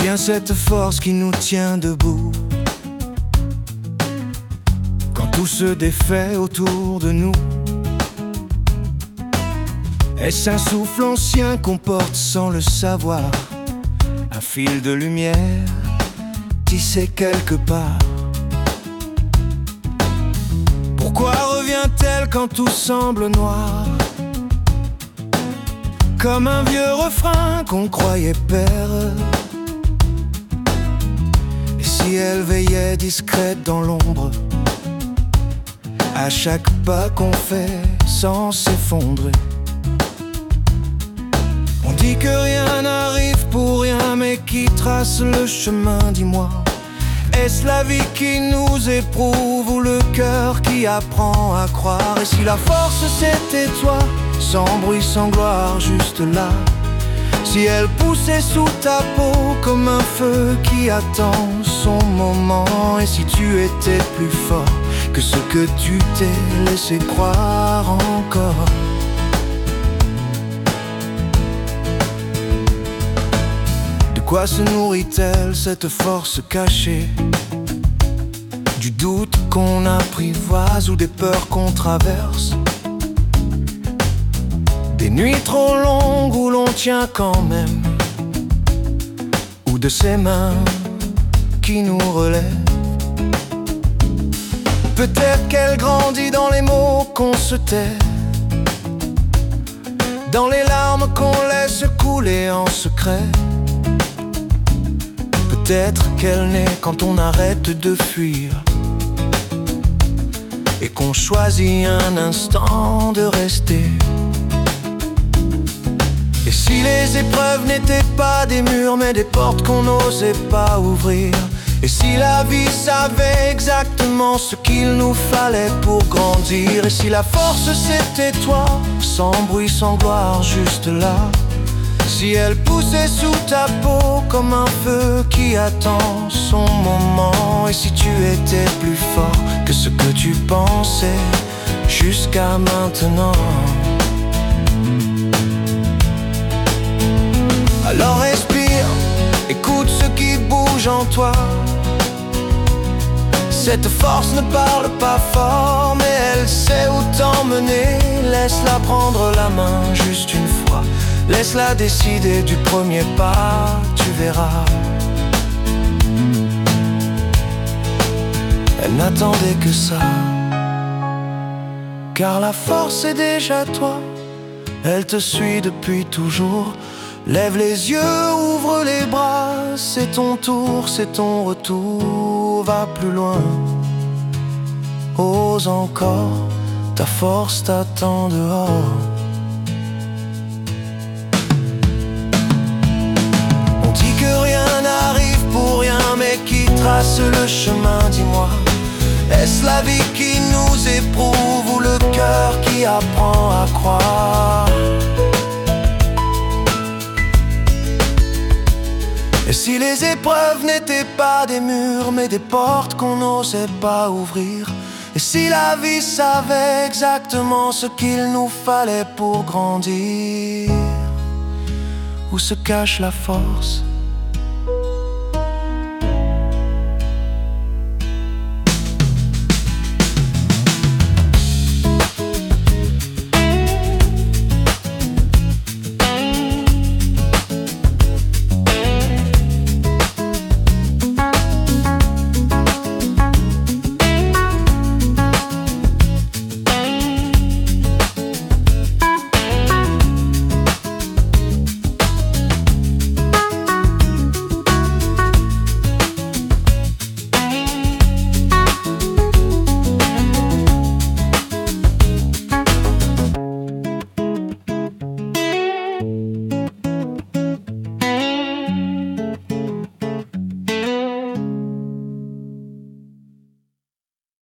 bien cette force qui nous tient debout quand tout se défait autour de nous? Est-ce un souffle ancien qu'on porte sans le savoir? Un fil de lumière tissé quelque part? Pourquoi revient-elle quand tout semble noir? Comme un vieux refrain qu'on croyait perdre. Et si elle veillait discrète dans l'ombre, à chaque pas qu'on fait sans s'effondrer? On dit que rien n'arrive pour rien, mais qui trace le chemin, dis-moi? Est-ce la vie qui nous éprouve ou le cœur qui apprend à croire? Et si la force c'était toi, sans bruit, sans gloire, juste là? Si elle poussait sous ta peau comme un feu qui attend son moment? Et si tu étais plus fort que ce que tu t'es laissé croire encore? De quoi se nourrit-elle cette force cachée? Du doute qu'on apprivoise ou des peurs qu'on traverse? Des nuits trop longues où l'on tient quand même? Ou de ces mains qui nous relèvent? Peut-être qu'elle grandit dans les mots qu'on se tait, dans les larmes qu'on laisse couler en secret. Peut-être qu'elle naît quand on arrête de fuir et qu'on choisit un instant de rester. Et si les épreuves n'étaient pas des murs mais des portes qu'on n'osait pas ouvrir? Et si la vie savait exactement ce qu'il nous fallait pour grandir? Et si la force c'était toi, sans bruit, sans gloire, juste là? Si elle poussait sous ta peau comme un feu qui attend son moment? Et si tu étais plus fort que ce que tu pensais jusqu'à maintenant? Alors respire, écoute ce qui bouge en toi. Cette force ne parle pas fort, mais elle sait où t'emmener. Laisse-la prendre la main juste une fois, laisse-la décider du premier pas, tu verras. Elle n'attendait que ça, car la force est déjà toi. Elle te suit depuis toujours. Lève les yeux, ouvre les bras, c'est ton tour, c'est ton retour. Va plus loin, ose encore, ta force t'attend dehors. On dit que rien n'arrive pour rien, mais qui trace le chemin, dis-moi? Est-ce la vie qui nous éprouve ou le cœur qui apprend à croire? Et si les épreuves n'étaient pas des murs mais des portes qu'on n'osait pas ouvrir? Et si la vie savait exactement ce qu'il nous fallait pour grandir? Où se cache la force?